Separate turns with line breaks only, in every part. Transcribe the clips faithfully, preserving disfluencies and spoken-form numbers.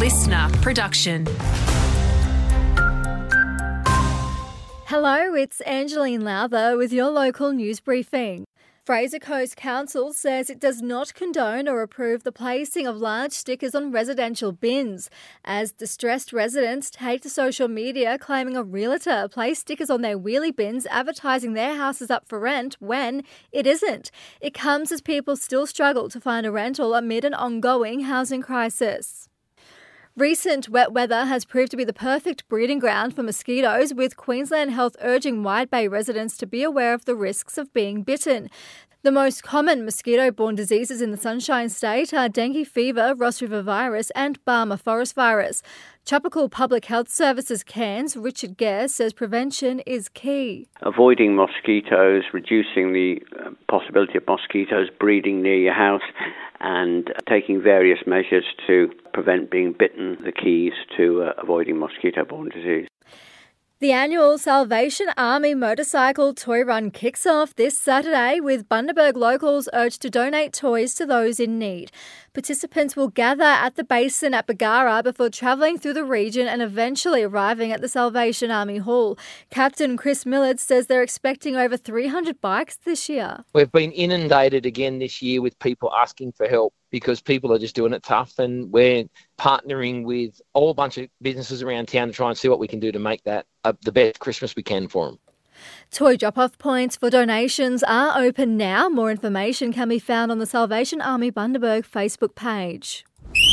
listener production.
Hello, it's Angeline Lowther with your local news briefing. Fraser Coast Council says it does not condone or approve the placing of large stickers on residential bins, as distressed residents take to social media claiming a realtor placed stickers on their wheelie bins advertising their house is up for rent when it isn't. It comes as people still struggle to find a rental amid an ongoing housing crisis. Recent wet weather has proved to be the perfect breeding ground for mosquitoes, with Queensland Health urging Wide Bay residents to be aware of the risks of being bitten. The most common mosquito-borne diseases in the Sunshine State are dengue fever, Ross River virus and Barmah forest virus. Tropical Public Health Services Cairns' Richard Gare says prevention is key.
Avoiding mosquitoes, reducing the possibility of mosquitoes breeding near your house, and taking various measures to prevent being bitten, the keys to uh, avoiding mosquito-borne disease.
The annual Salvation Army Motorcycle Toy Run kicks off this Saturday, with Bundaberg locals urged to donate toys to those in need. Participants will gather at the basin at Bargara before travelling through the region and eventually arriving at the Salvation Army Hall. Captain Chris Millard says they're expecting over three hundred bikes this year.
We've been inundated again this year with people asking for help because people are just doing it tough, and we're partnering with a whole bunch of businesses around town to try and see what we can do to make that uh, the best Christmas we can for them.
Toy drop-off points for donations are open now. More information can be found on the Salvation Army Bundaberg Facebook page.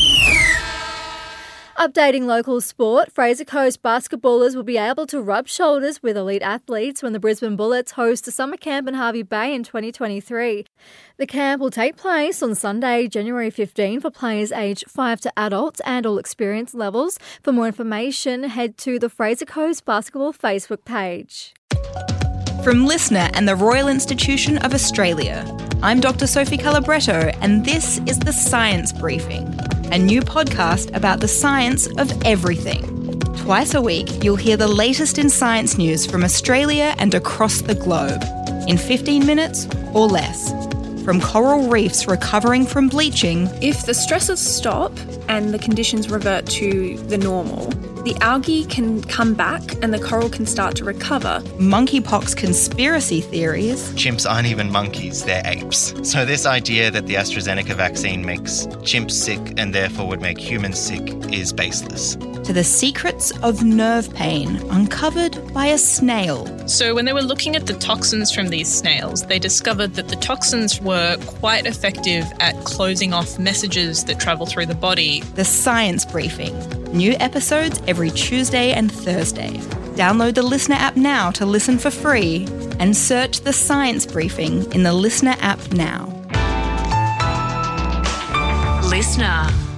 Updating local sport, Fraser Coast basketballers will be able to rub shoulders with elite athletes when the Brisbane Bullets host a summer camp in Hervey Bay in twenty twenty-three. The camp will take place on Sunday, January fifteenth, for players aged five to adults and all experience levels. For more information, head to the Fraser Coast Basketball Facebook page.
From Listener and the Royal Institution of Australia, I'm Doctor Sophie Calabretto, and this is The Science Briefing, a new podcast about the science of everything. Twice a week, you'll hear the latest in science news from Australia and across the globe, in fifteen minutes or less. From coral reefs recovering from bleaching.
If the stresses stop and the conditions revert to the normal, the algae can come back and the coral can start to recover.
Monkeypox conspiracy theories.
Chimps aren't even monkeys, they're apes. So this idea that the AstraZeneca vaccine makes chimps sick and therefore would make humans sick is baseless.
To the secrets of nerve pain uncovered by a snail.
So when they were looking at the toxins from these snails, they discovered that the toxins were quite effective at closing off messages that travel through the body.
The Science Briefing. New episodes every Tuesday and Thursday. Download the Listener app now to listen for free and search The Science Briefing in the Listener app now.
Listener.